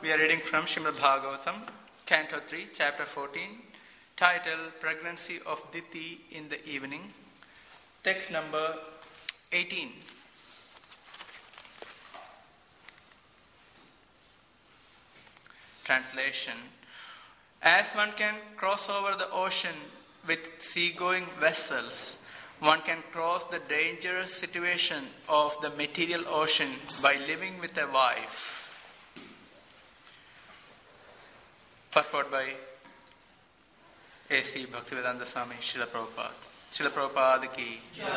We are reading from Srimad Bhagavatam, Canto 3, Chapter 14, titled Pregnancy of Diti in the Evening. Text number 18. Translation. As one can cross over the ocean with seagoing vessels, one can cross the dangerous situation of the material ocean by living with a wife. Purport by A.C. Bhaktivedanta Swami Srila Prabhupada. Srila Prabhupada ki.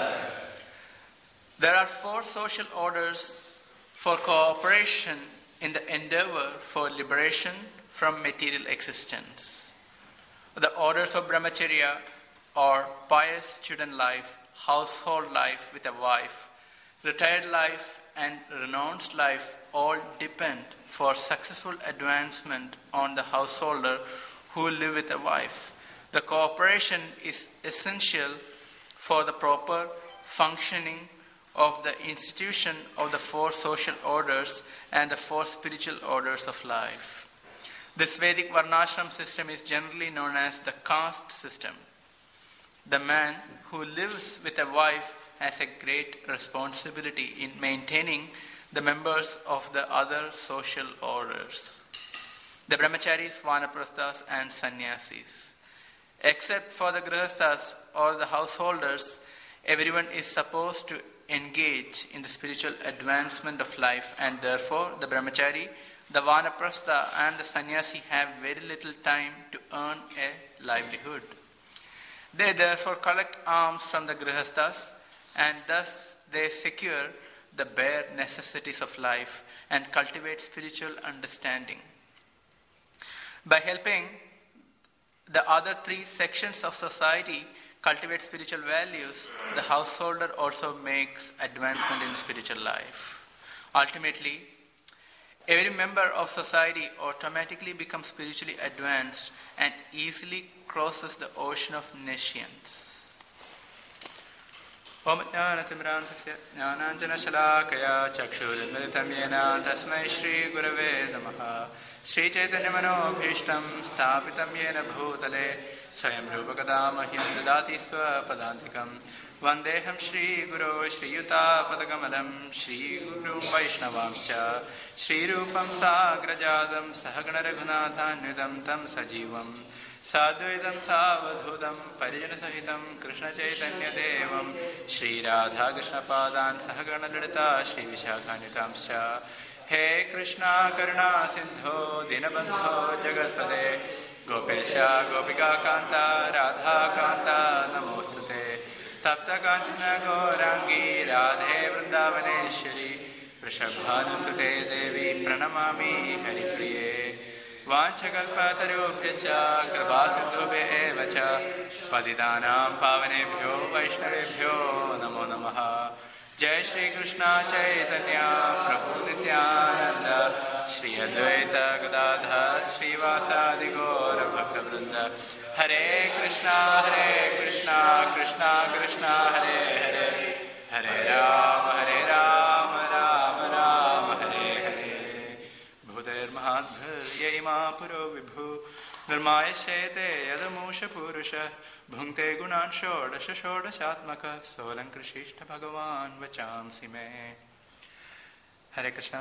There are 4 social orders for cooperation in the endeavor for liberation from material existence. The orders of brahmacharya or pious student life, household life with a wife, retired life and renounced life all depend for successful advancement on the householder who live with a wife. The cooperation is essential for the proper functioning of the institution of the 4 social orders and the 4 spiritual orders of life. This Vedic Varnashram system is generally known as the caste system. The man who lives with a wife has a great responsibility in maintaining the members of the other social orders, the brahmacharis, vanaprasthas and sannyasis. Except for the grihasthas or the householders, everyone is supposed to engage in the spiritual advancement of life, and therefore the brahmachari, the vanaprastha and the sannyasi have very little time to earn a livelihood. They therefore collect alms from the grihasthas, and thus they secure the bare necessities of life and cultivate spiritual understanding. By helping the other 3 sections of society cultivate spiritual values, the householder also makes advancement in spiritual life. Ultimately, every member of society automatically becomes spiritually advanced and easily crosses the ocean of nescience. Om Jnanatimrantasya Jnananjana Shalakaya Chakshurmilitam Yena Tasmai Shri Gurave Namaha Shri Chaitanya Manobhishtam Sthapitam Yena Bhutale Swayam Rupakadamahyam Dadati Swapadantikam Vandeham Shri Guru Shri Yuta Padakamalam Shri Guru Vaishnavamscha Shri Rupam Sagrajadam Sahagana Raghunathanvidam Tam Sajivam Sadhuidam Savadhudam Parijana Sahitam Krishna Chaitanya Devam Shri Radha Krishna Padan Sahagana Lalita Shri Vishakanitamscha He Krishna Karuna Sindho Dinabandho Jagatpade Gopesha Gopika Kanta Radha Kanta Namostute Tapta Kanchana Gaurangi Radhe Vrindavaneshwari Vrishabhanusute Devi Pranamami Haripriye Vanchakalpatarubhyacha Kripasindhubhye evacha Patitanam Pavanebhyo Vaishnavebhyo Namo Namaha Jai Shri Krishna Chaitanya Prabhu Nityananda Shri Advaita Gadadhar Shri Vasadi Gaura Bhakta Vrinda Hare Krishna Krishna Krishna Hare Hare Hare Rama Rama Rama Hare Hare Bhuter Mahadbhir Yema Puro Vibhu Dharmaya Shete Yadamusha Purusha Bhungte Gunan Shodasha Shodashatmaka Solan Krishishta Bhagavan Vachamsi Me. Hare Krishna.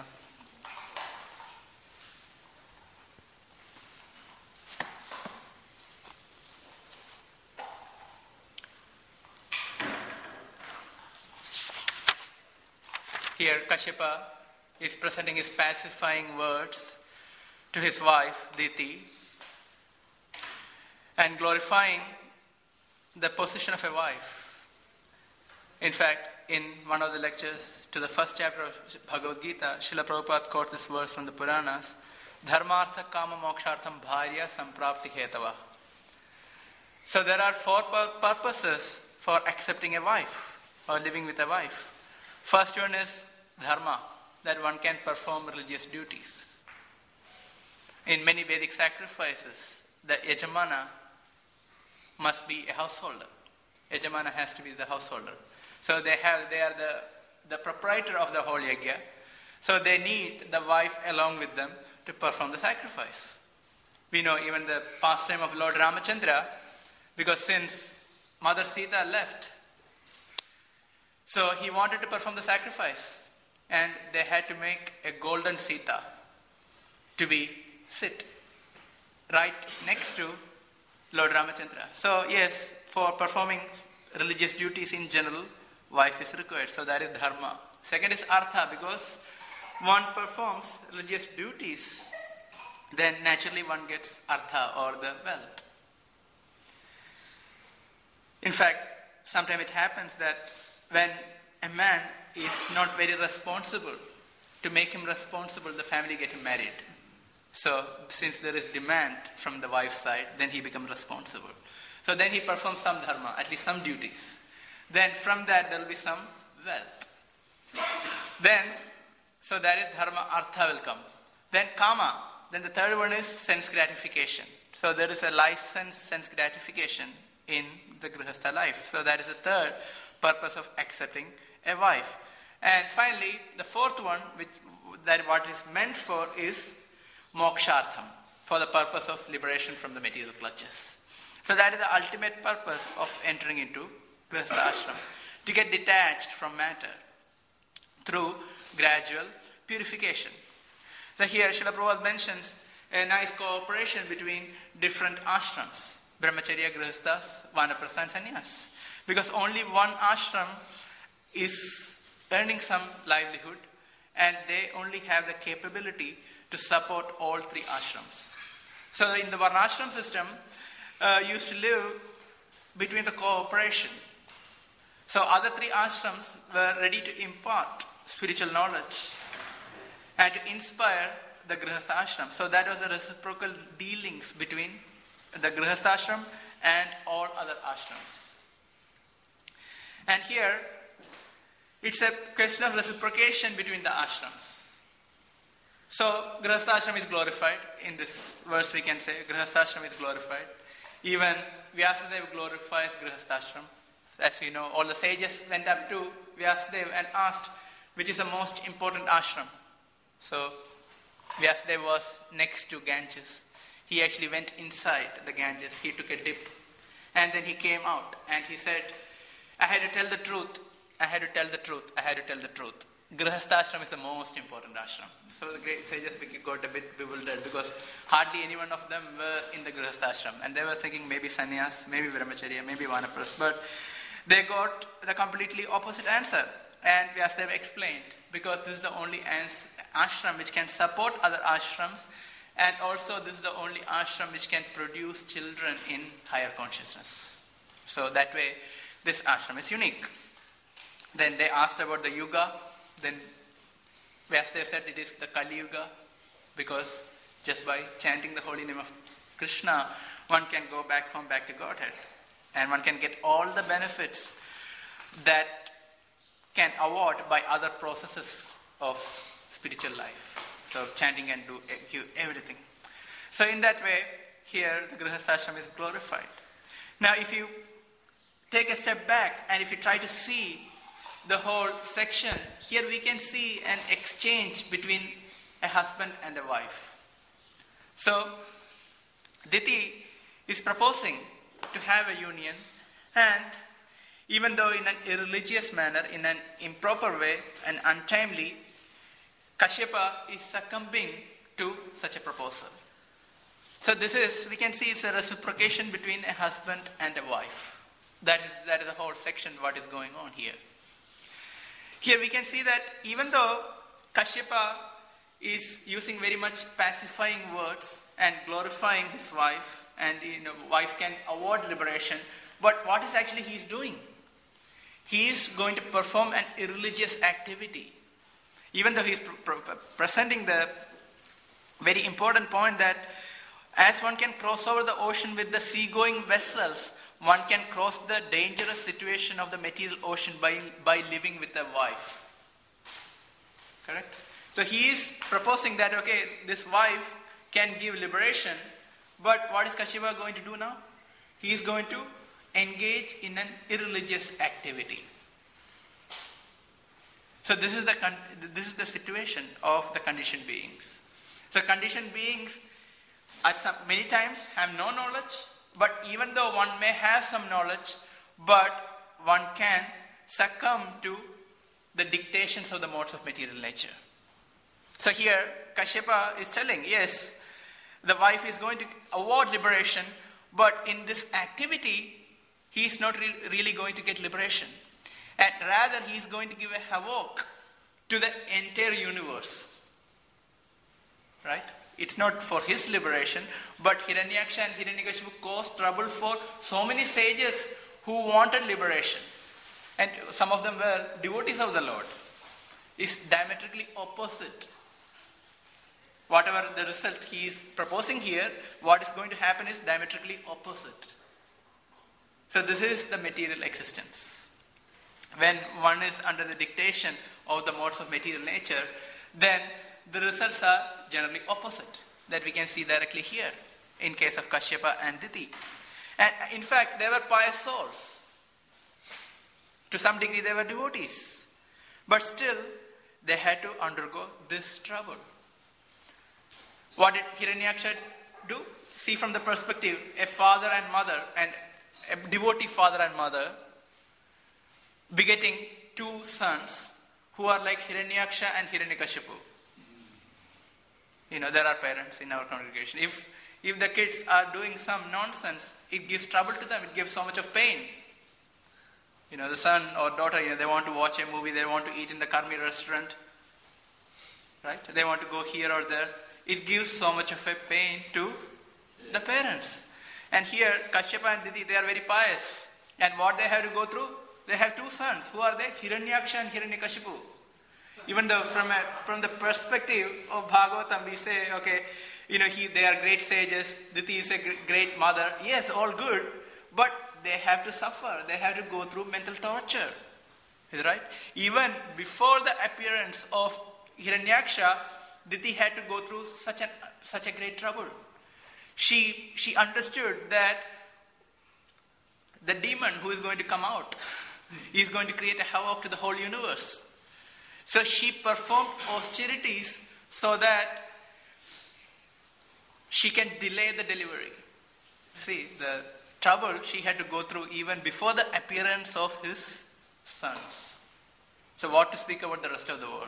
Here Kashyapa is presenting his pacifying words to his wife Diti and glorifying the position of a wife. In fact, in one of the lectures to the first chapter of Bhagavad Gita, Srila Prabhupada quotes this verse from the Puranas, Dharmartha Kama Mokshartham Bharya Samprapti Hetava. So there are 4 purposes for accepting a wife or living with a wife. First one is dharma, that one can perform religious duties. In many Vedic sacrifices, the yajamana must be a householder. Yajamana has to be the householder. So they are the proprietor of the whole yajna. So they need the wife along with them to perform the sacrifice. We know even the pastime of Lord Ramachandra, because since Mother Sita left, so he wanted to perform the sacrifice, and they had to make a golden Sita to be sit right next to Lord Ramachandra. So yes, for performing religious duties in general, wife is required. So that is dharma. Second is artha, because one performs religious duties, then naturally one gets artha or the wealth. In fact, sometimes it happens that when a man is not very responsible, to make him responsible, the family get him married. So since there is demand from the wife's side, then he becomes responsible. So then he performs some dharma, at least some duties. Then from that there will be some wealth. Then, so that is dharma, artha will come. Then kama. Then the third one is sense gratification. So there is a license sense gratification in the grihastha life. So that is the third purpose of accepting a wife. And finally, the fourth one, that what is meant for is mokshartham, for the purpose of liberation from the material clutches. So that is the ultimate purpose of entering into grihastha ashram, to get detached from matter through gradual purification. So here Srila Prabhupada mentions a nice cooperation between different ashrams, brahmacharya, grihasthas, vanaprastha and sannyas. Because only one ashram is earning some livelihood, and they only have the capability to support all three ashrams. So in the varnashram system, used to live between the cooperation. So other three ashrams were ready to impart spiritual knowledge and to inspire the grihastha ashram. So that was the reciprocal dealings between the grihastha ashram and all other ashrams. And here, it's a question of reciprocation between the ashrams. So grihastha ashram is glorified. In this verse we can say grihastha ashram is glorified. Even Vyasadeva glorifies grihastha ashram. As we know, all the sages went up to Vyasadeva and asked, which is the most important ashram? So Vyasadeva was next to Ganges. He actually went inside the Ganges. He took a dip. And then he came out and he said, I had to tell the truth. I had to tell the truth. I had to tell the truth. Grihastha ashram is the most important ashram. So the great sages got a bit bewildered because hardly any one of them were in the grihastha ashram. And they were thinking maybe sannyas, maybe brahmacharya, maybe vanaprastha. But they got the completely opposite answer. And Vyasadeva explained, because this is the only ashram which can support other ashrams, and also this is the only ashram which can produce children in higher consciousness. So that way, this ashram is unique. Then they asked about the yuga. Then Vyasadeva said it is the Kali Yuga, because just by chanting the holy name of Krishna, one can go back to Godhead. And one can get all the benefits that can award by other processes of spiritual life. So chanting can give everything. So in that way, here the grihastha ashram is glorified. Now if you take a step back and if you try to see the whole section, here we can see an exchange between a husband and a wife. So Diti is proposing to have a union, and even though in an irreligious manner, in an improper way and untimely, Kashyapa is succumbing to such a proposal. So we can see it's a reciprocation between a husband and a wife. That is the whole section what is going on here. Here we can see that even though Kashyapa is using very much pacifying words and glorifying his wife, and wife can award liberation, but what is actually he is doing? He is going to perform an irreligious activity. Even though he is presenting the very important point that as one can cross over the ocean with the sea-going vessels, one can cross the dangerous situation of the material ocean by living with a wife. Correct? So he is proposing that, okay, this wife can give liberation, but what is Kashyapa going to do now? He is going to engage in an irreligious activity. So this is the situation of the conditioned beings. So conditioned beings many times have no knowledge, but even though one may have some knowledge, but one can succumb to the dictations of the modes of material nature. So here, Kashyapa is telling, yes, the wife is going to award liberation, but in this activity, he is not really going to get liberation. And rather, he is going to give a havoc to the entire universe. Right? It's not for his liberation, but Hiranyaksha and Hiranyakashipu caused trouble for so many sages who wanted liberation. And some of them were devotees of the Lord. It's diametrically opposite. Whatever the result he is proposing here, what is going to happen is diametrically opposite. So this is the material existence. When one is under the dictation of the modes of material nature, then the results are generally opposite. That we can see directly here in case of Kashyapa and Diti. And in fact, they were pious souls. To some degree, they were devotees. But still, they had to undergo this trouble. What did Hiranyaksha do? See from the perspective, a father and mother, and a devotee father and mother, begetting two sons who are like Hiranyaksha and Hiranyakashipu. There are parents in our congregation. If the kids are doing some nonsense, it gives trouble to them. It gives so much of pain. The son or daughter, they want to watch a movie, they want to eat in the Karmi restaurant. Right? They want to go here or there. It gives so much of a pain to the parents. And here, Kashyapa and Diti, they are very pious. And what they have to go through? They have two sons. Who are they? Hiranyaksha and Hiranyakashipu. Even though from the perspective of Bhagavatam, we say, okay, they are great sages, Diti is a great mother. Yes, all good, but they have to suffer. They have to go through mental torture. Right? Even before the appearance of Hiranyaksha, Diti had to go through such a great trouble. She understood that the demon who is going to come out is going to create a havoc to the whole universe. So she performed austerities so that she can delay the delivery. See, the trouble she had to go through even before the appearance of his sons. So what to speak about the rest of the world?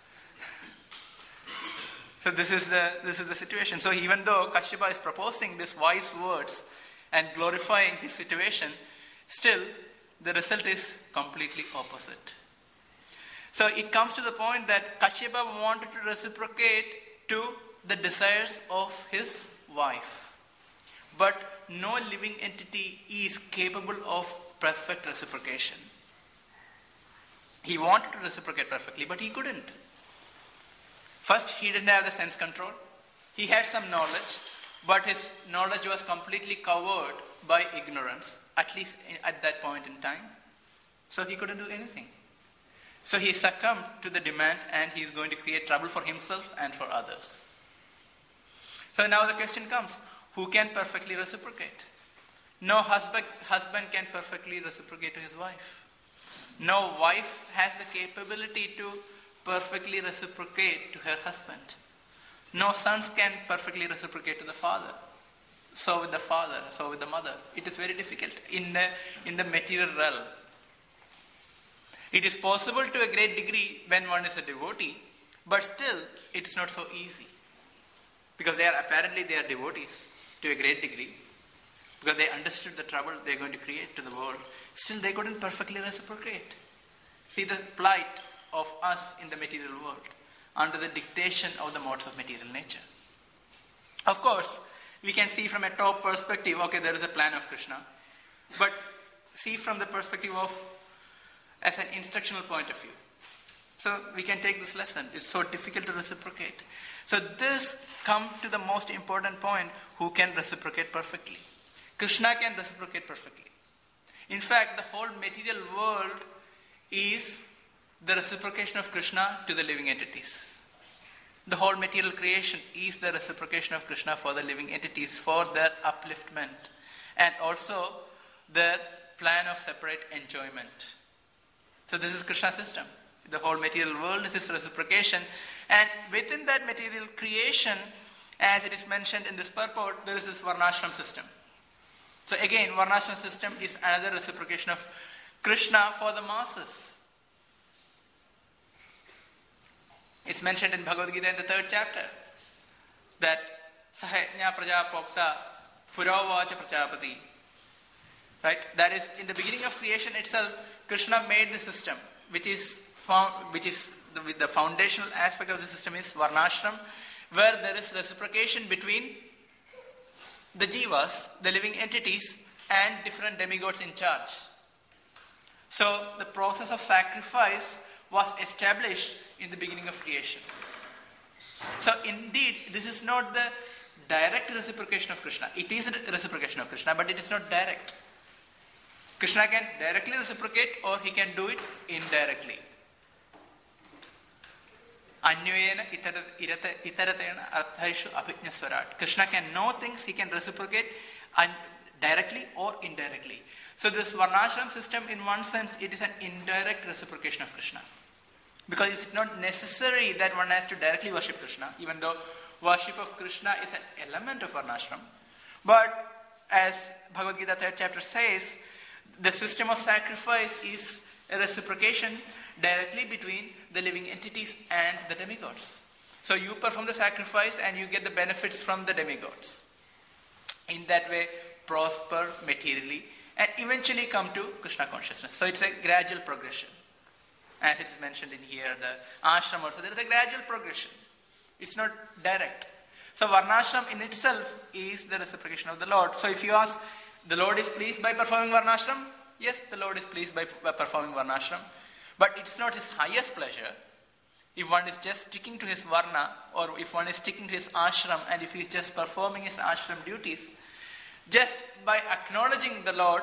So this is the situation. So even though Kashyapa is proposing these wise words and glorifying his situation, still the result is completely opposite. So it comes to the point that Kashyapa wanted to reciprocate to the desires of his wife. But no living entity is capable of perfect reciprocation. He wanted to reciprocate perfectly, but he couldn't. First, he didn't have the sense control. He had some knowledge, but his knowledge was completely covered by ignorance, at least at that point in time. So he couldn't do anything. So he succumbed to the demand, and he is going to create trouble for himself and for others. So now the question comes, who can perfectly reciprocate? No husband can perfectly reciprocate to his wife. No wife has the capability to perfectly reciprocate to her husband. No sons can perfectly reciprocate to the father. So with the father, so with the mother. It is very difficult in the material realm. It is possible to a great degree when one is a devotee, but still it is not so easy. Because they are devotees to a great degree. Because they understood the trouble they are going to create to the world. Still they couldn't perfectly reciprocate. See the plight of us in the material world under the dictation of the modes of material nature. Of course, we can see from a top perspective, okay, there is a plan of Krishna. But see from the perspective of, as an instructional point of view. So we can take this lesson. It's so difficult to reciprocate. So this comes to the most important point, who can reciprocate perfectly. Krishna can reciprocate perfectly. In fact, the whole material world is the reciprocation of Krishna to the living entities. The whole material creation is the reciprocation of Krishna for the living entities, for their upliftment, and also their plan of separate enjoyment. So this is Krishna's system. The whole material world is his reciprocation. And within that material creation, as it is mentioned in this purport, there is this Varnashram system. So again, Varnashram system is another reciprocation of Krishna for the masses. It's mentioned in Bhagavad Gita in the 3rd chapter that Sahajna Prajapokta Puravacha Prajapati. Right? That is, in the beginning of creation itself, Krishna made the system, which is the foundational aspect of the system is Varnashram, where there is reciprocation between the jivas, the living entities, and different demigods in charge. So the process of sacrifice was established in the beginning of creation. So indeed, this is not the direct reciprocation of Krishna. It is a reciprocation of Krishna, but it is not direct. Krishna can directly reciprocate, or he can do it indirectly. Anyayena itaratena arthaishu abhijnaswarat. Krishna can know things, he can reciprocate directly or indirectly. So this Varnashram system, in one sense, it is an indirect reciprocation of Krishna. Because it's not necessary that one has to directly worship Krishna, even though worship of Krishna is an element of Varnashram. But as Bhagavad Gita 3rd chapter says, the system of sacrifice is a reciprocation directly between the living entities and the demigods. So you perform the sacrifice and you get the benefits from the demigods. In that way, prosper materially and eventually come to Krishna consciousness. So it's a gradual progression. As it is mentioned in here, the ashram also, there is a gradual progression. It's not direct. So Varnashram in itself is the reciprocation of the Lord. So if you ask, the Lord is pleased by performing Varnashram? Yes, the Lord is pleased by performing Varnashram. But it's not his highest pleasure if one is just sticking to his Varna, or if one is sticking to his ashram, and if he is just performing his ashram duties. Just by acknowledging the Lord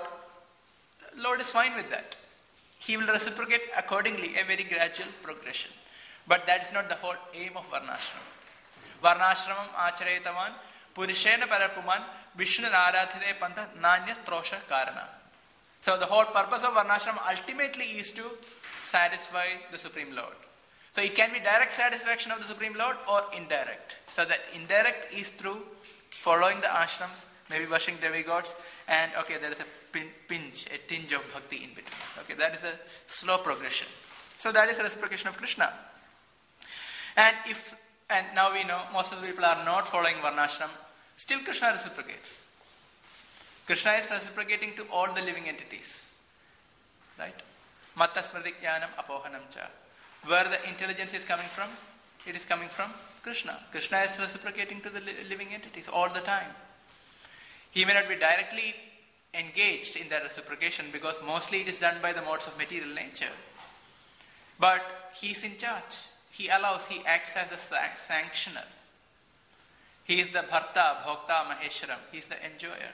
is fine with that. He will reciprocate accordingly, a very gradual progression. But that is not the whole aim of Varnashram. Varnashramam acharetavan purishena parapuman Vishnu Aradhide Pantha Nanya Trosha Karana. So the whole purpose of Varnashram ultimately is to satisfy the Supreme Lord. So it can be direct satisfaction of the Supreme Lord or indirect. So the indirect is through following the ashrams, maybe worshipping demigods, and there is a tinge of bhakti in between. Okay, that is a slow progression. So that is a reciprocation of Krishna. And now we know most of the people are not following Varnashram. Still Krishna reciprocates. Krishna is reciprocating to all the living entities. Right? Matta smriti jnanam apohanam cha. Where the intelligence is coming from? It is coming from Krishna. Krishna is reciprocating to the living entities all the time. He may not be directly engaged in that reciprocation because mostly it is done by the modes of material nature. But he is in charge. He allows, he acts as a sanctioner. He is the Bharta, Bhokta, Maheshwaram. He is the enjoyer.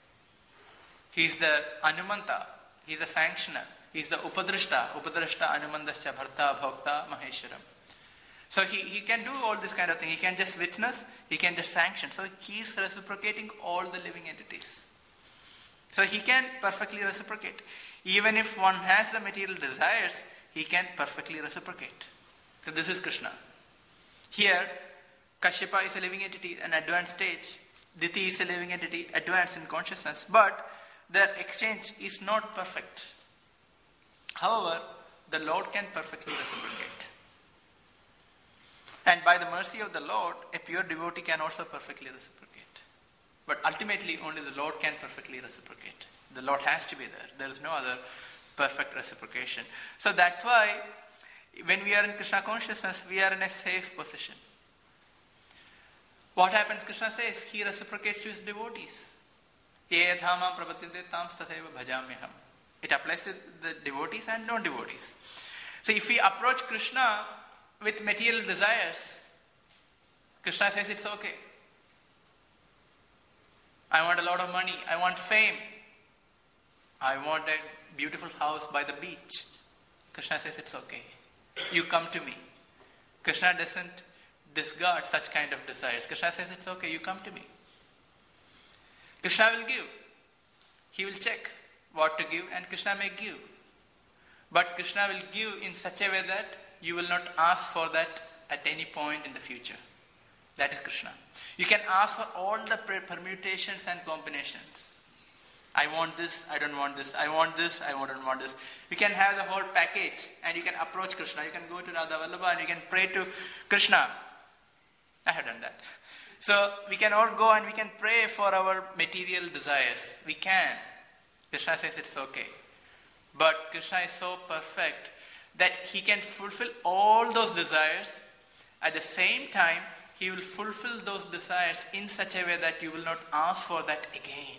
He is the Anumanta. He is the sanctioner. He is the Upadrashta. Upadrashta, Anumandascha, Bharta, Bhokta, Maheshwaram. So he can do all this kind of thing. He can just witness. He can just sanction. So he is reciprocating all the living entities. So he can perfectly reciprocate. Even if one has the material desires, he can perfectly reciprocate. So this is Krishna. Here, Kashyapa is a living entity, an advanced stage. Diti is a living entity, advanced in consciousness. But their exchange is not perfect. However, the Lord can perfectly reciprocate. And by the mercy of the Lord, a pure devotee can also perfectly reciprocate. But ultimately, only the Lord can perfectly reciprocate. The Lord has to be there. There is no other perfect reciprocation. So that's why when we are in Krishna consciousness, we are in a safe position. What happens? Krishna says, he reciprocates to his devotees. It applies to the devotees and non-devotees. So if we approach Krishna with material desires, Krishna says it's okay. I want a lot of money. I want fame. I want a beautiful house by the beach. Krishna says it's okay. You come to me. Krishna doesn't discard such kind of desires. Krishna says it's okay. You come to me. Krishna will give. He will check what to give and Krishna may give. But Krishna will give in such a way that you will not ask for that at any point in the future. That is Krishna. You can ask for all the permutations and combinations. I want this, I don't want this. I want this, I don't want this. You can have the whole package and you can approach Krishna. You can go to Radha Vallabha and you can pray to Krishna. I have done that. So we can all go and we can pray for our material desires. We can. Krishna says it's okay. But Krishna is so perfect that he can fulfill all those desires. At the same time, he will fulfill those desires in such a way that you will not ask for that again.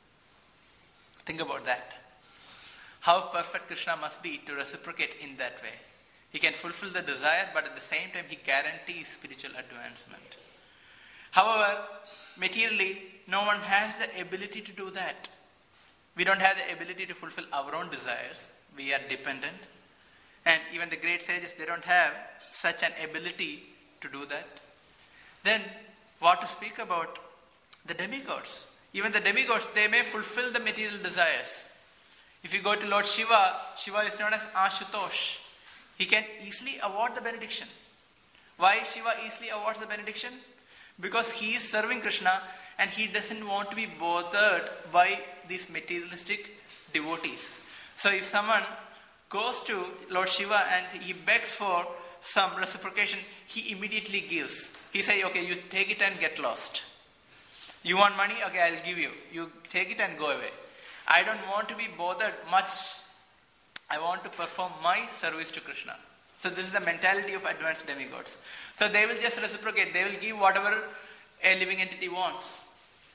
Think about that. How perfect Krishna must be to reciprocate in that way. He can fulfill the desire, but at the same time, he guarantees spiritual advancement. However, materially, no one has the ability to do that. We don't have the ability to fulfill our own desires. We are dependent. And even the great sages, they don't have such an ability to do that. Then, what to speak about the demigods? Even the demigods, they may fulfill the material desires. If you go to Lord Shiva, Shiva is known as Ashutosh. He can easily award the benediction. Why Shiva easily awards the benediction? Because he is serving Krishna and he doesn't want to be bothered by these materialistic devotees. So if someone goes to Lord Shiva and he begs for some reciprocation, he immediately gives. He says, okay, you take it and get lost. You want money? Okay, I'll give you. You take it and go away. I don't want to be bothered much. I want to perform my service to Krishna. So this is the mentality of advanced demigods. So they will just reciprocate. They will give whatever a living entity wants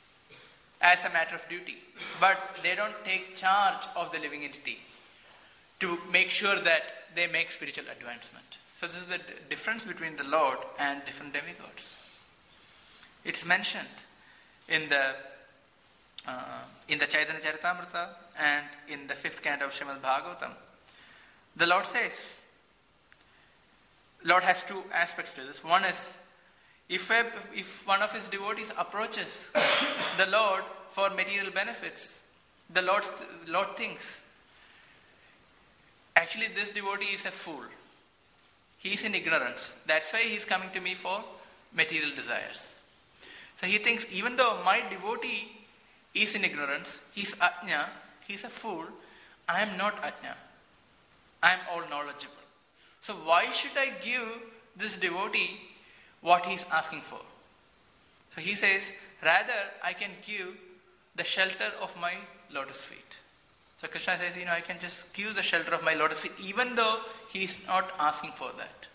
as a matter of duty. But they don't take charge of the living entity to make sure that they make spiritual advancement. So this is the difference between the Lord and different demigods. It's mentioned in the Chaitanya Charitamrita and in the 5th canto of Srimad Bhagavatam. The Lord says, Lord has two aspects to this. One is, if one of his devotees approaches the Lord for material benefits, the Lord thinks, actually this devotee is a fool. He is in ignorance. That's why he is coming to me for material desires. So he thinks, even though my devotee is in ignorance, he's Ajna, he's a fool, I am not Ajna. I am all knowledgeable. So why should I give this devotee what he is asking for? So he says, rather I can give the shelter of my lotus feet. So Krishna says, I can just give the shelter of my lotus feet even though he is not asking for that.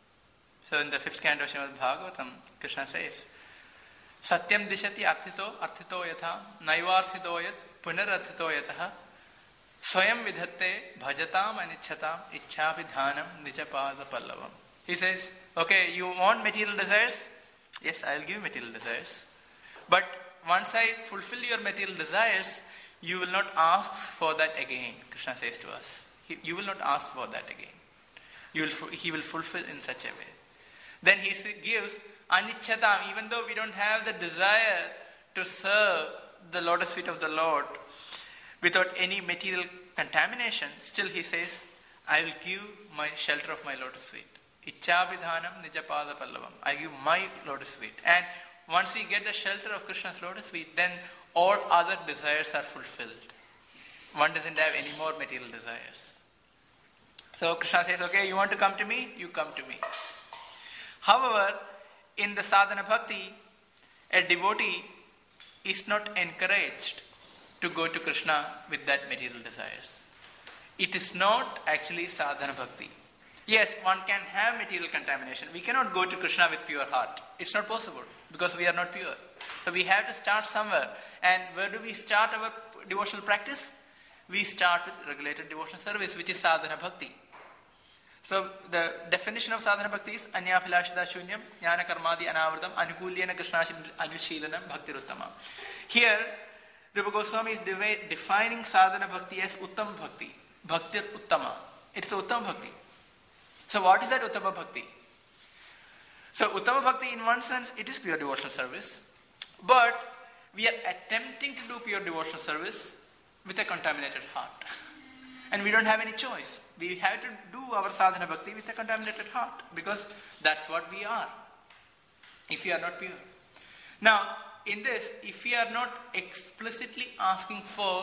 So in the 5th canto of Srimad Bhagavatam, Krishna says, Satyam dishati arthito yatha naivarthito yat punararthito yataha swayam vidhatte bhajatam anichchatam ichhabhidhanam nijapada pallavam. He says, okay, you want material desires? Yes, I will give material desires. But once I fulfill your material desires, you will not ask for that again, Krishna says to us. You will not ask for that again. He will fulfill in such a way. Then he gives anichchatam, even though we don't have the desire to serve the lotus feet of the Lord without any material contamination, still he says, I will give my shelter of my lotus feet. Ichhabhidhanam nijapada pallavam. I give my lotus feet. And once we get the shelter of Krishna's lotus feet, then all other desires are fulfilled. One doesn't have any more material desires. So Krishna says, okay, you want to come to me? You come to me. However, in the sadhana bhakti, a devotee is not encouraged to go to Krishna with that material desires. It is not actually sadhana bhakti. Yes, one can have material contamination. We cannot go to Krishna with pure heart. It's not possible because we are not pure. So we have to start somewhere. And where do we start our devotional practice? We start with regulated devotional service, which is sadhana bhakti. So the definition of sadhana bhakti is anyapilashita shunyam jnana karmadi anavritam anukulyena krishna anushilanam bhaktiruttama. Here, Rupa Goswami is defining sadhana bhakti as uttam bhakti. Bhaktir uttama. It's uttam bhakti. So what is that uttama bhakti? So uttama bhakti, in one sense, it is pure devotional service. But we are attempting to do pure devotional service with a contaminated heart. And we don't have any choice. We have to do our sadhana bhakti with a contaminated heart, because that's what we are, if we are not pure. Now, in this, if we are not explicitly asking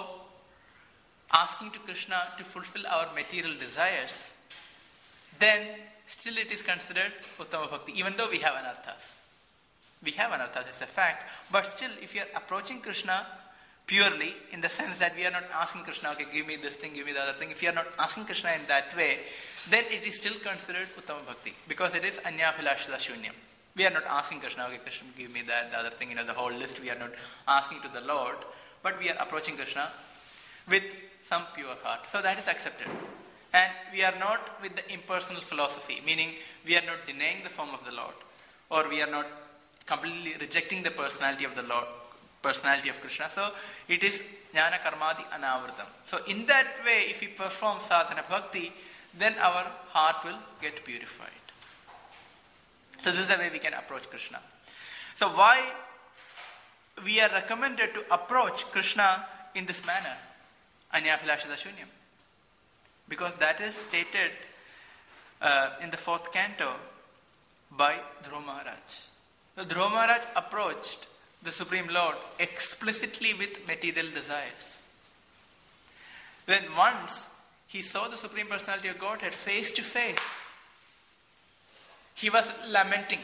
to Krishna to fulfill our material desires, then still it is considered Uttama Bhakti, even though we have anarthas. We have anarthas, it's a fact. But still, if you are approaching Krishna purely, in the sense that we are not asking Krishna, okay, give me this thing, give me the other thing. If you are not asking Krishna in that way, then it is still considered Uttama Bhakti, because it is Anyabhilashita Shunyam. We are not asking Krishna, okay, Krishna, give me that, the other thing, the whole list. We are not asking to the Lord, but we are approaching Krishna with some pure heart. So that is accepted. And we are not with the impersonal philosophy, meaning we are not denying the form of the Lord, or we are not completely rejecting the personality of the Lord, personality of Krishna. So it is Jnana Karmadi Anavritam. So in that way, if we perform sadhana bhakti, then our heart will get purified. So this is the way we can approach Krishna. So why we are recommended to approach Krishna in this manner? Anyabhilashita Shunyam. Because that is stated in the 4th canto by Dhruva Maharaj. So Dhruva Maharaj approached the Supreme Lord explicitly with material desires. When once he saw the Supreme Personality of Godhead face to face, he was lamenting.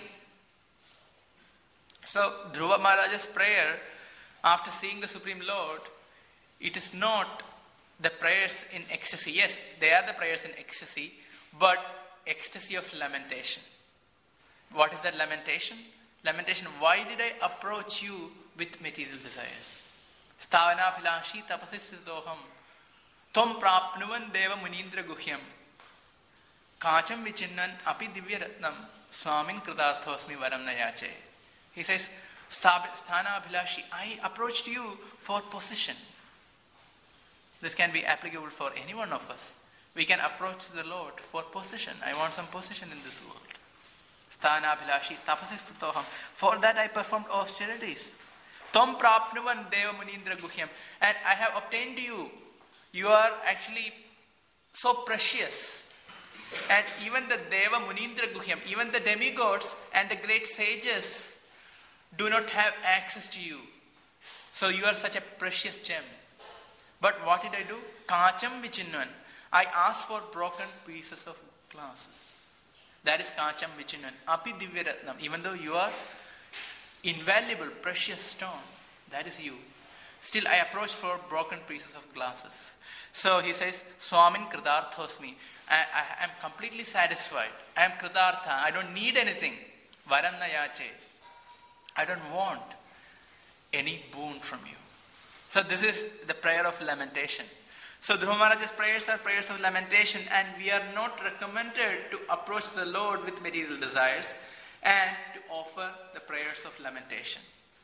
So Dhruva Maharaj's prayer after seeing the Supreme Lord, it is not the prayers in ecstasy. Yes, they are the prayers in ecstasy, but ecstasy of lamentation. What is that lamentation? Lamentation, why did I approach you with material desires? Stavanabhilashi tapasisidoham Tom prapnuvan deva munindra guhyam Kacham vichinnan api divya ratnam Swamin kritarthosmi varam nayache. He says, Sthana Abhilashi, I approached you for possession. This can be applicable for any one of us. We can approach the Lord for possession. I want some possession in this world. Sthana Abhilashi tapasistatoham. For that I performed austerities. Tom prapnuvan deva munindra guhyam. And I have obtained you. You are actually so precious. And even the Deva Munindra Guhyam, even the demigods and the great sages do not have access to you. So you are such a precious gem. But what did I do? Kacham vichinnan. I asked for broken pieces of glasses. That is Kacham vichinnan. Api divya ratnam. Even though you are invaluable, precious stone, that is you. Still I approach for broken pieces of glasses. So he says, Swamin kritarthosmi. I am completely satisfied. I am kritartha. I don't need anything. Varam nayache. I don't want any boon from you. So this is the prayer of lamentation. So Dhruva Maharaj's prayers are prayers of lamentation, and we are not recommended to approach the Lord with material desires and to offer the prayers of lamentation.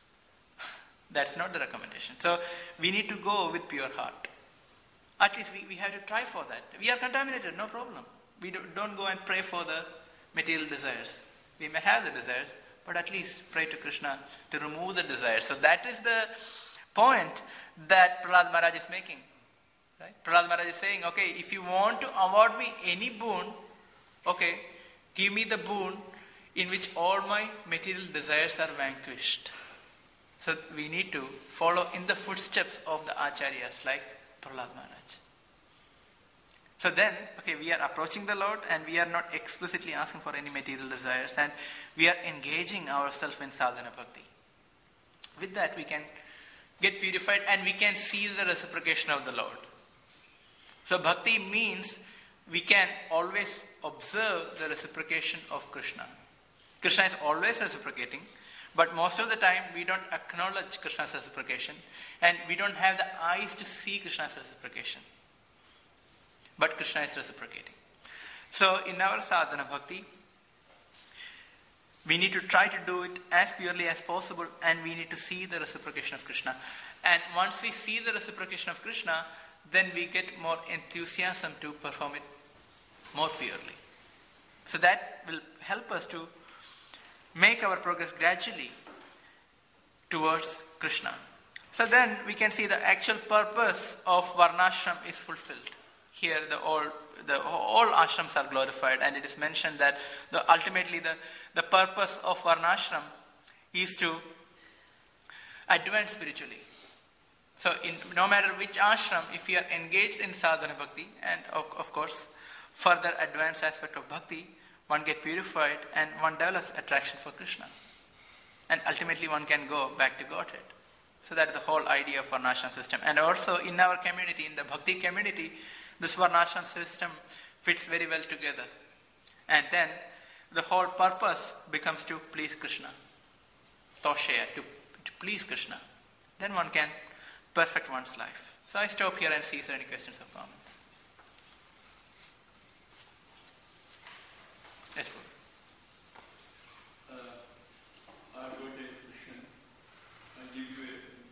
That's not the recommendation. So we need to go with pure heart. At least we have to try for that. We are contaminated, no problem. We don't go and pray for the material desires. We may have the desires, but at least pray to Krishna to remove the desires. So that is the point that Prahlad Maharaj is making. Right? Prahlad Maharaj is saying, okay, if you want to award me any boon, okay, give me the boon in which all my material desires are vanquished. So we need to follow in the footsteps of the Acharyas like Prahlad Maharaj. So then, okay, we are approaching the Lord and we are not explicitly asking for any material desires, and we are engaging ourselves in sadhana bhakti. With that we can get purified and we can see the reciprocation of the Lord. So bhakti means we can always observe the reciprocation of Krishna. Krishna is always reciprocating, but most of the time we don't acknowledge Krishna's reciprocation and we don't have the eyes to see Krishna's reciprocation. But Krishna is reciprocating. So in our sadhana bhakti, we need to try to do it as purely as possible, and we need to see the reciprocation of Krishna. And once we see the reciprocation of Krishna, then we get more enthusiasm to perform it more purely. So that will help us to make our progress gradually towards Krishna. So then we can see the actual purpose of Varnashram is fulfilled. here the all ashrams are glorified, and it is mentioned that ultimately the purpose of varnashram is to advance spiritually. So no matter which ashram, if you are engaged in sadhana bhakti and of course further advanced aspect of bhakti, one gets purified and one develops attraction for Krishna. And ultimately one can go back to Godhead. So that is the whole idea of varnashram system. And also in our community, in the bhakti community, this varnashram system fits very well together. And then the whole purpose becomes to please Krishna. Toshaya, to please Krishna. Then one can perfect one's life. So I stop here and see if there are any questions or comments. Yes, Prabhu. I've got a question. I'll give you a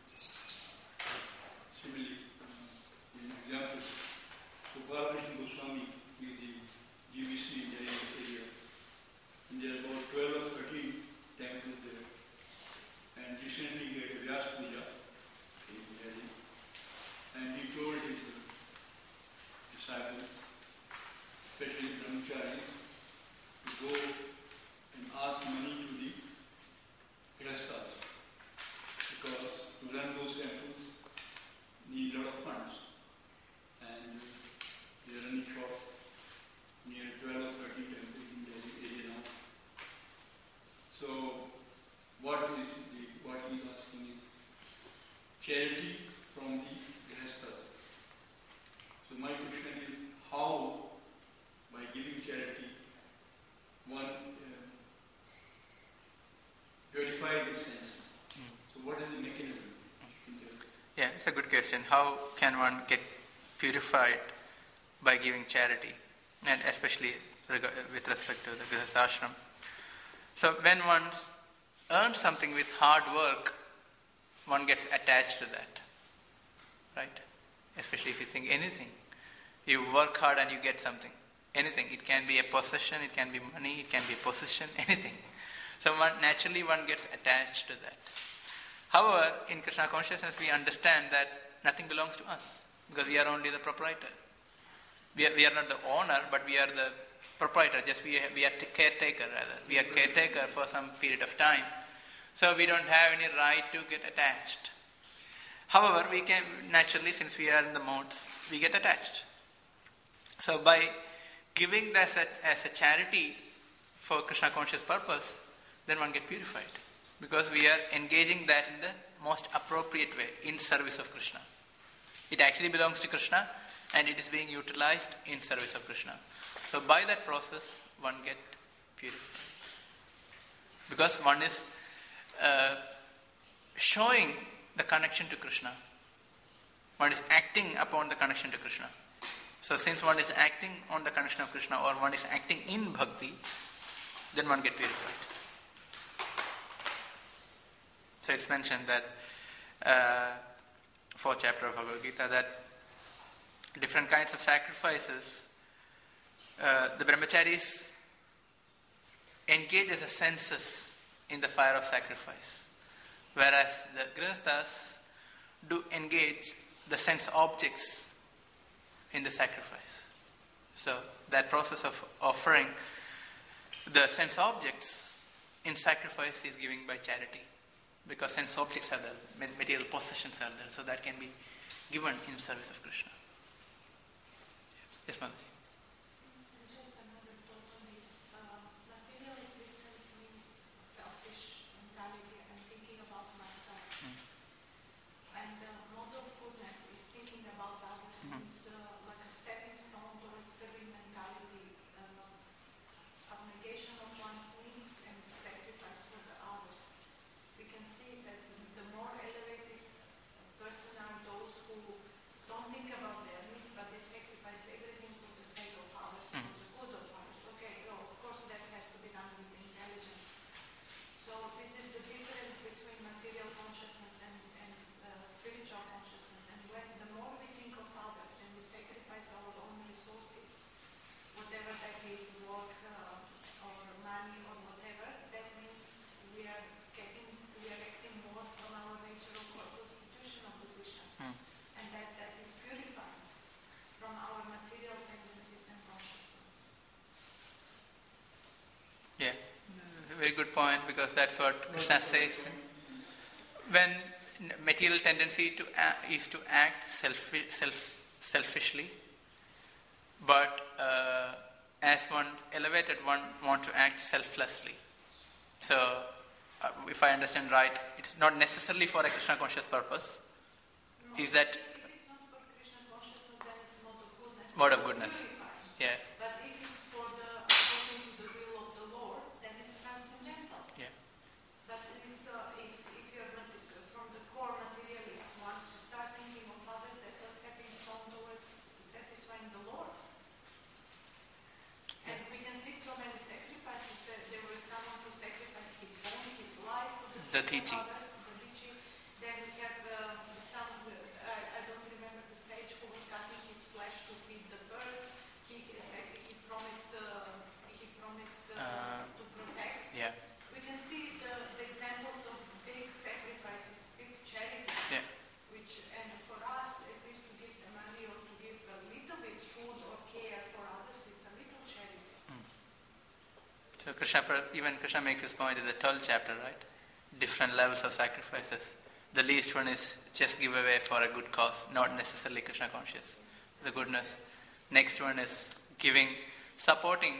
simile, an example. So Balakrishna Goswami is the GBC in the area. And there are about 12 or 13 temples there. And recently he had a Vyas Puja in Delhi. And he told his disciples, especially brahmacharis, to go and ask money to the grihasthas, because to run those temples need a lot of funds, and they are running short, near 12 or 13 temples in Delhi area now. So what he's asking is charity from the grihasthas. So my question is, how by giving charity one purifies his senses. So what is the mechanism? Yeah, it's a good question. How can one get purified by giving charity? And especially with respect to the Grihastha ashram. So when one earns something with hard work, one gets attached to that. Right? Especially if you think anything. You work hard and you get something. Anything. It can be a possession, it can be money, it can be a position, anything. So naturally one gets attached to that. However, in Krishna consciousness we understand that nothing belongs to us because we are only the proprietor. We are not the owner, but we are the proprietor. Just we are caretaker rather. We are caretaker for some period of time. So we don't have any right to get attached. However, we can naturally, since we are in the modes, we get attached. So by giving that as a charity for Krishna conscious purpose, then one gets purified. Because we are engaging that in the most appropriate way, in service of Krishna. It actually belongs to Krishna and it is being utilized in service of Krishna. So by that process, one gets purified. Because one is showing the connection to Krishna. One is acting upon the connection to Krishna. So since one is acting on the connection of Krishna or one is acting in bhakti, then one gets purified. So it's mentioned that 4th chapter of Bhagavad Gita that different kinds of sacrifices, the brahmacharis engage as a senses in the fire of sacrifice, whereas the grihasthas do engage the sense objects in the sacrifice. So that process of offering the sense objects in sacrifice is given by charity. Because sense objects are there, material possessions are there, so that can be given in service of Krishna. Yes, Madhuri. Just another thought on this. Material existence means selfish mentality and thinking about myself. And the mode of goodness is thinking about others. It's like a stepping stone towards serving mentality, abnegation of one's needs and sacrifice for the others. We can see that the more elevated person are those who don't think about their needs, but they sacrifice everything for the point because that's what Krishna says. When material tendency is to act selfishly, but as one elevated, one wants to act selflessly. So, if I understand right, it's not necessarily for a Krishna conscious purpose. Is that If it's not for Krishna consciousness, then it's mode of goodness. mode of It's goodness? purifying. Yeah, But if it's for the according to the will of the Lord, then it's transcendental. yeah, But it's if you're not from the core materialist, once you start thinking of others, that's a stepping stone towards satisfying the Lord. And we can see so many sacrifices. There was someone who sacrificed his bone, his life for the sake Dhatiji. of others. Dhatiji. Then we have some. I don't remember the sage who was cutting his flesh to feed the bird. He promised to protect. yeah, We can see the examples of big sacrifices, big charity, yeah. and for us, at least to give the money or to give a little bit food or care for others, it's a little charity. So even Krishna makes his point in the 12th chapter, right? Different levels of sacrifices. The least one is just give away for a good cause, not necessarily Krishna conscious. The goodness. Next one is supporting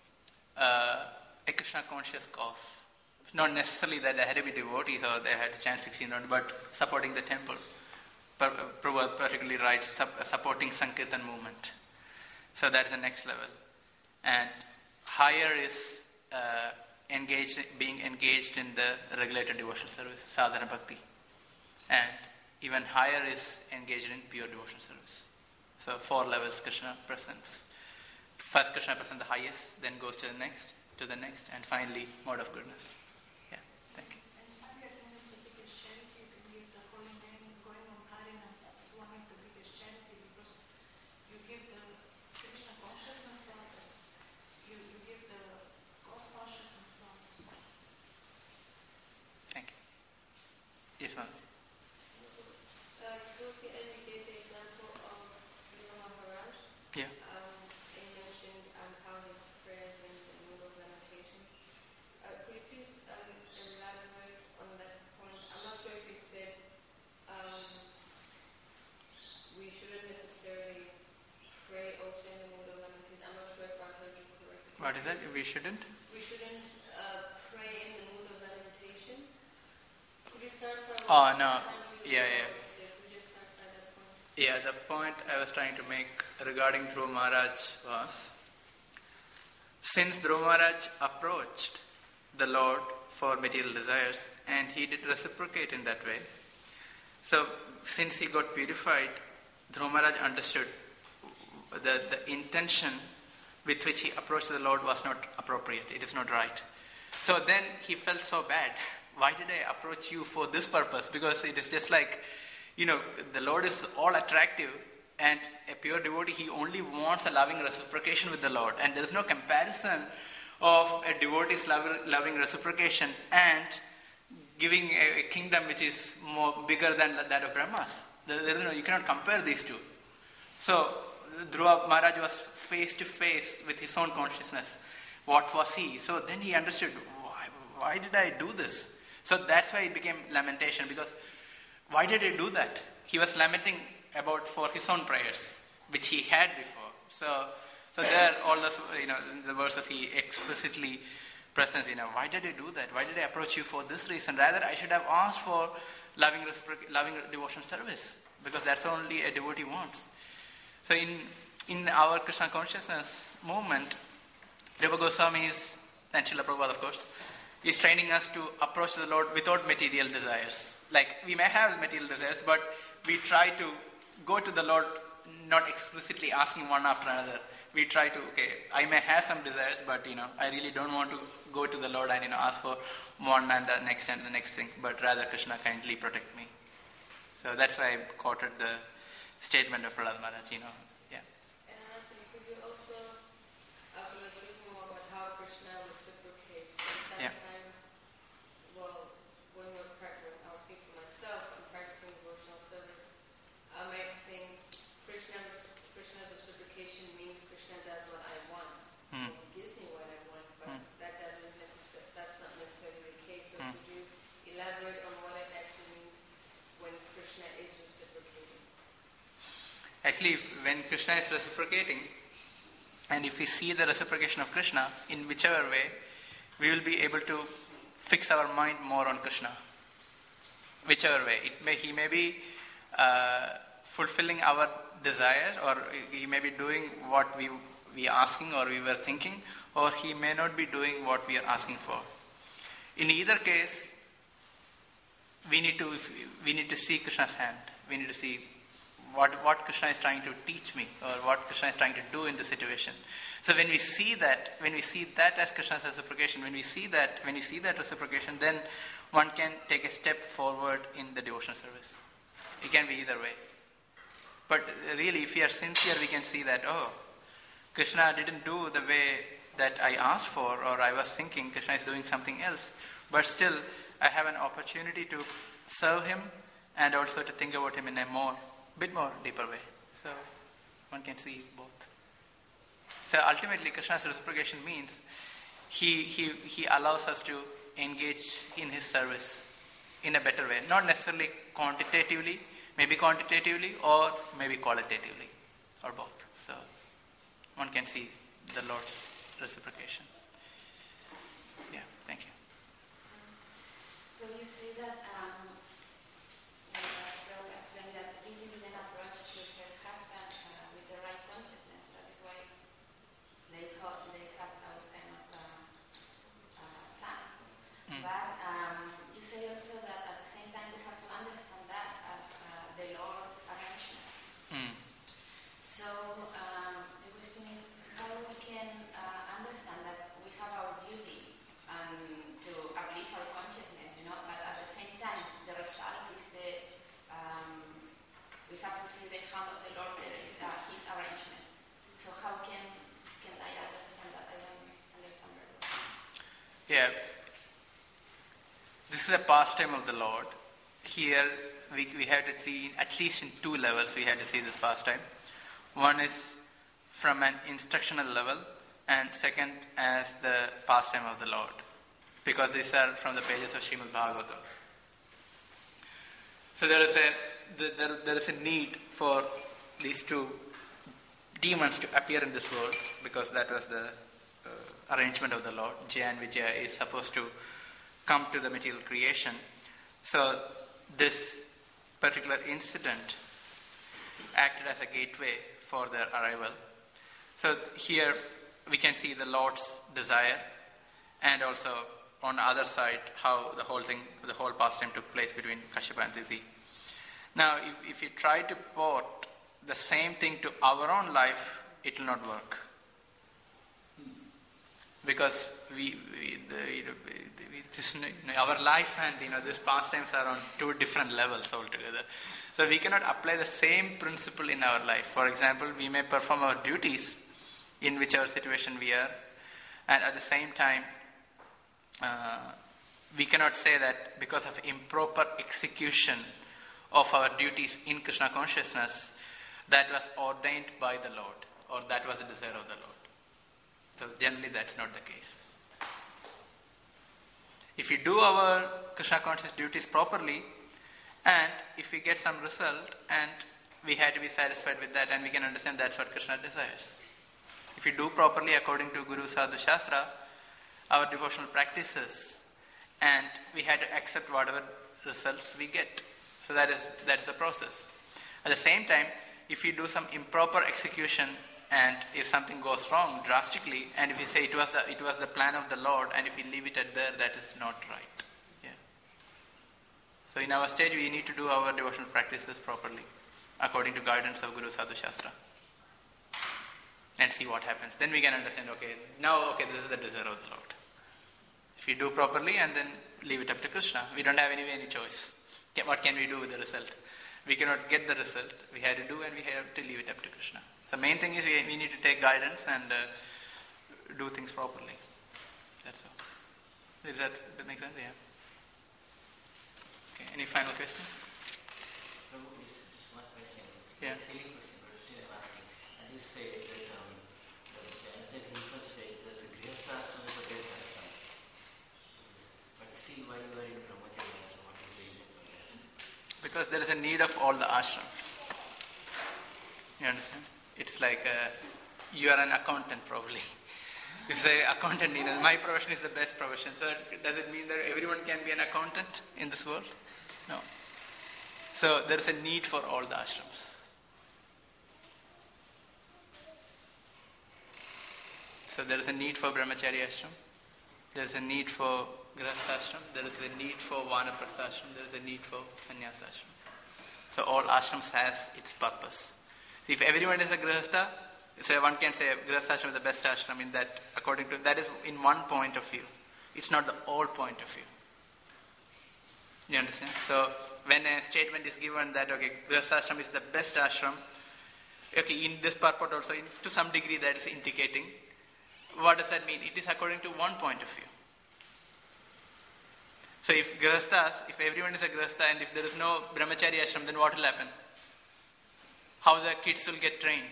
a Krishna conscious cause. It's not necessarily that they had to be devotees or they had to chant 16 rounds, but supporting the temple. Prabhupada particularly writes supporting Sankirtan movement. So that is the next level. And higher is being engaged in the regulated devotional service, sadhana bhakti. And even higher is engaged in pure devotional service. So 4 levels Krishna presents. First Krishna presents the highest, then goes to the next, and finally mode of goodness. Yeah, thank you. And Sankirtan is the biggest charity. You can give the holy name going on Harina. That's one of the biggest charity because you give the Krishna consciousness to others. You give the God consciousness to others. Thank you. Yes, ma'am. Tulsi, you gave the example of Dhruva Maharaj. Yeah. And you mentioned how his prayers were in the mood of lamentation. Could you please elaborate on that point? I'm not sure if you said we shouldn't necessarily pray also in the mood of lamentation. I'm not sure if I heard you correctly. What is that? We shouldn't? We shouldn't pray in the mood of lamentation. Could you clarify? Oh, no. Yeah. Yeah, the point I was trying to make regarding Dhruva Maharaj was, since Dhruva Maharaj approached the Lord for material desires and he did reciprocate in that way, so since he got purified, Dhruva Maharaj understood that the intention with which he approached the Lord was not appropriate, it is not right. So then he felt so bad. Why did I approach you for this purpose? Because it is just like, the Lord is all attractive and a pure devotee, he only wants a loving reciprocation with the Lord. And there is no comparison of a devotee's loving reciprocation and giving a kingdom which is more bigger than that of Brahma's. You cannot compare these two. So Dhruva Maharaj was face to face with his own consciousness. What was he? So then he understood, why did I do this? So that's why it became lamentation, because why did he do that? He was lamenting for his own prayers, which he had before. So there, all the verses he explicitly presents. Why did I do that? Why did I approach you for this reason? Rather, I should have asked for loving devotional service, because that's only a devotee wants. So in our Krishna consciousness movement, Rupa Goswami and Srila Prabhupada, of course, is training us to approach the Lord without material desires. Like, we may have material desires, but we try to go to the Lord not explicitly asking one after another. We try to, I may have some desires, but, I really don't want to go to the Lord and, ask for one and the next thing, but rather Krishna kindly protect me. So that's why I quoted the statement of Prahlad Maharaj, yeah. And another thing, could you also speak more about how Krishna reciprocates? And sometimes, when I'll speak for myself, I'm practicing devotional service, I might think Krishna reciprocation means Krishna does what I want. He gives me what I want, but that's not necessarily Actually, when Krishna is reciprocating, and if we see the reciprocation of Krishna in whichever way, we will be able to fix our mind more on Krishna. Whichever way. He may be fulfilling our desire, or he may be doing what we are asking or we were thinking, or he may not be doing what we are asking for. In either case, we need to see Krishna's hand. We need to see what Krishna is trying to teach me, or what Krishna is trying to do in the situation. So when we see that as Krishna's reciprocation, when you see that reciprocation, then one can take a step forward in the devotional service. It can be either way. But really, if we are sincere, we can see that, Krishna didn't do the way that I asked for, or I was thinking. Krishna is doing something else. But still, I have an opportunity to serve him and also to think about him in a bit more deeper way. So one can see both. So ultimately, Krishna's reciprocation means he allows us to engage in his service in a better way. Not necessarily quantitatively, maybe quantitatively, or maybe qualitatively, or both. So one can see the Lord's reciprocation. Yeah, thank you. Will you say that Prabhupada explained that Devi didn't approach to her husband with the right consciousness? That is why they have those kind of signs. But you say also that at the same time we have to understand that as the Lord's arrangement. So the question is how we can understand that we have our duty to uplift our consciousness, but at the same time the result is we have to see the hand of the Lord. There is His arrangement. So how can I understand that? I don't understand very well. Yeah. This is a pastime of the Lord. Here we have to see, at least in two levels, we have to see this pastime. One is from an instructional level, and second as the pastime of the Lord. Because these are from the pages of Srimad Bhagavatam. So there is a need for these two demons to appear in this world, because that was the arrangement of the Lord. Jaya and Vijaya is supposed to come to the material creation. So this particular incident acted as a gateway for their arrival. So here we can see the Lord's desire, and also on the other side how the whole pastime took place between Kashyapa and Diti. Now if you try to port the same thing to our own life, it will not work. Because our life and these pastimes are on two different levels altogether. So we cannot apply the same principle in our life. For example, we may perform our duties in whichever situation we are, and at the same time, we cannot say that because of improper execution of our duties in Krishna consciousness, that was ordained by the Lord, or that was the desire of the Lord. So generally that's not the case. If we do our Krishna conscious duties properly, and if we get some result, and we have to be satisfied with that, and we can understand that's what Krishna desires. If we do properly according to Guru Sadhu Shastra, our devotional practices, and we have to accept whatever results we get. So that is the process. At the same time, if we do some improper execution, and if something goes wrong drastically, and if we say it was the plan of the Lord, and if we leave it at there, that is not right. Yeah. So in our stage, we need to do our devotional practices properly, according to guidance of Guru Sadhu Shastra, and see what happens. Then we can understand, this is the desire of the Lord. If we do properly and then leave it up to Krishna, we don't have any choice. What can we do with the result? We cannot get the result. We have to do, and we have to leave it up to Krishna. So main thing is we need to take guidance and do things properly. That's all. Does that make sense? Yeah. Okay. Any final question? Prabhu, just one question. It's Yeah. a silly question, but still I'm asking. As you say that Vyasdev himself said there's a Grihastha ashram and a Gesta ashram. But still, why you are in Brahmacharya ashram? What is the reason for that? Because there is a need of all the ashrams. You understand? It's like you are an accountant probably. You say accountant, my profession is the best profession. So does it mean that everyone can be an accountant in this world? No. So there is a need for all the ashrams. So there is a need for brahmacharya ashram. There is a need for grihastha ashram. There is a need for vanaprastha ashram. There is a need for sannyasa ashram. So all ashrams has its purpose. So if everyone is a grihastha, so one can say grihastha ashram is the best ashram in that, according to, that is in one point of view. It's not the all point of view. You understand? So when a statement is given that, okay, grihastha ashram is the best ashram, okay, in this purport also, to some degree that is indicating. What does that mean? It is according to one point of view. So if grihasthas, if everyone is a grihastha and if there is no brahmacharya ashram, then what will happen? How the kids will get trained?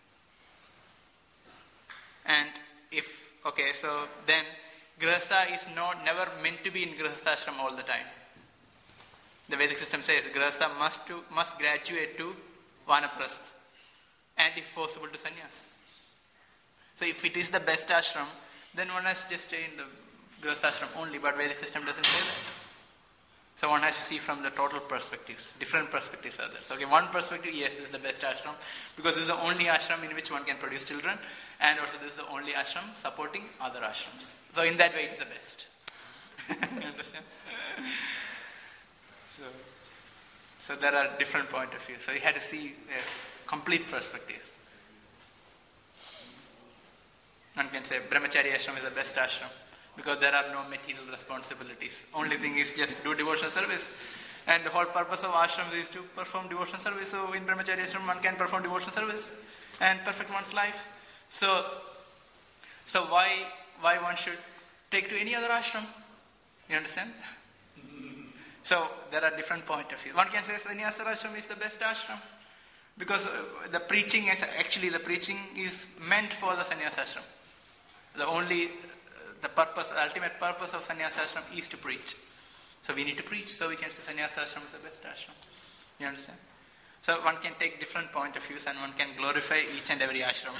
And if, okay, so then grihastha is never meant to be in grihastha ashram all the time. The Vedic system says grihastha must graduate to vanaprastha and if possible to sannyas. So if it is the best ashram, then one has to just stay in the grihastha ashram only, but Vedic system doesn't say that. So one has to see from the total perspectives. Different perspectives are there. So okay, one perspective, yes, this is the best ashram because this is the only ashram in which one can produce children, and also this is the only ashram supporting other ashrams. So in that way it is the best. You understand? So there are different point of view. So you had to see a complete perspective. One can say brahmacharya ashram is the best ashram because there are no material responsibilities. Only thing is just do devotional service. And the whole purpose of ashrams is to perform devotional service. So in brahmacharya ashram one can perform devotional service and perfect one's life. So why one should take to any other ashram? You understand? So there are different point of view. One can say sannyasa ashram is the best ashram because the preaching is meant for the sannyasa ashram. The ultimate purpose of sannyasa ashram is to preach. So we need to preach, so we can say sannyasa ashram is the best ashram. You understand? So one can take different point of views and one can glorify each and every ashram.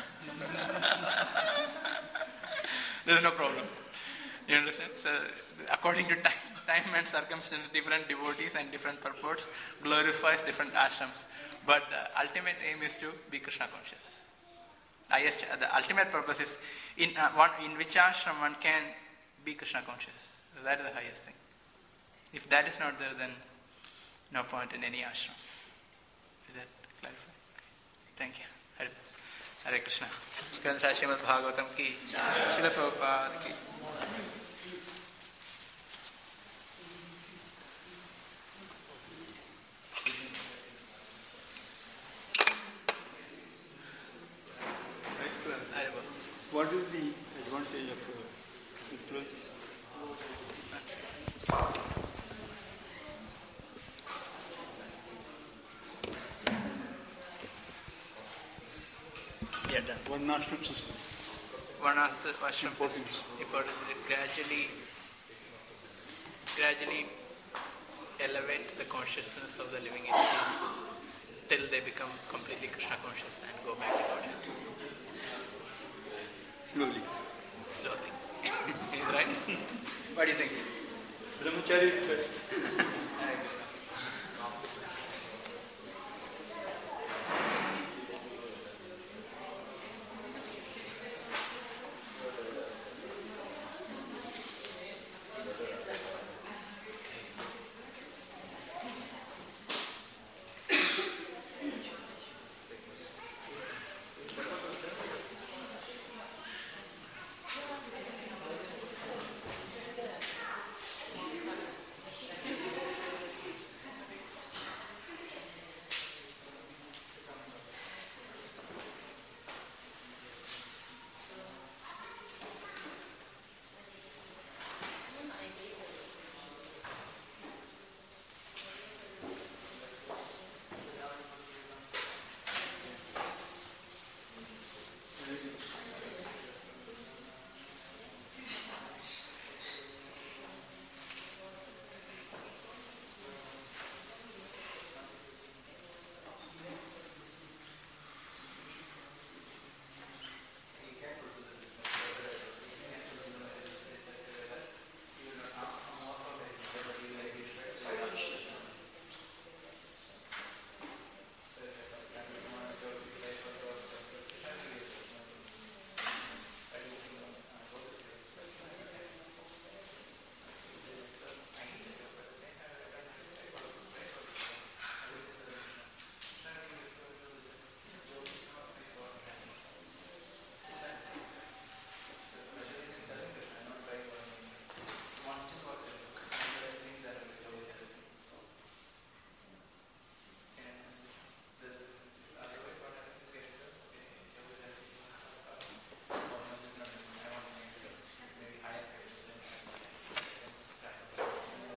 There is no problem. You understand? So according to time and circumstance, different devotees and different purports glorifies different ashrams. But the ultimate aim is to be Krishna conscious. The ultimate purpose is in which ashram one can be Krishna conscious. So that is the highest thing. If that is not there, then no point in any ashram. Is that clarified? Thank you. Hare Krishna. Srimad Bhagavatam ki, Srila Prabhupada ki. What is the advantage of influences? Yeah, done. One ashram system. One ashram importance. Gradually elevate the consciousness of the living entities till they become completely Krishna conscious and go back to God. Slowly. Right? What do you think? Brahmacharya first.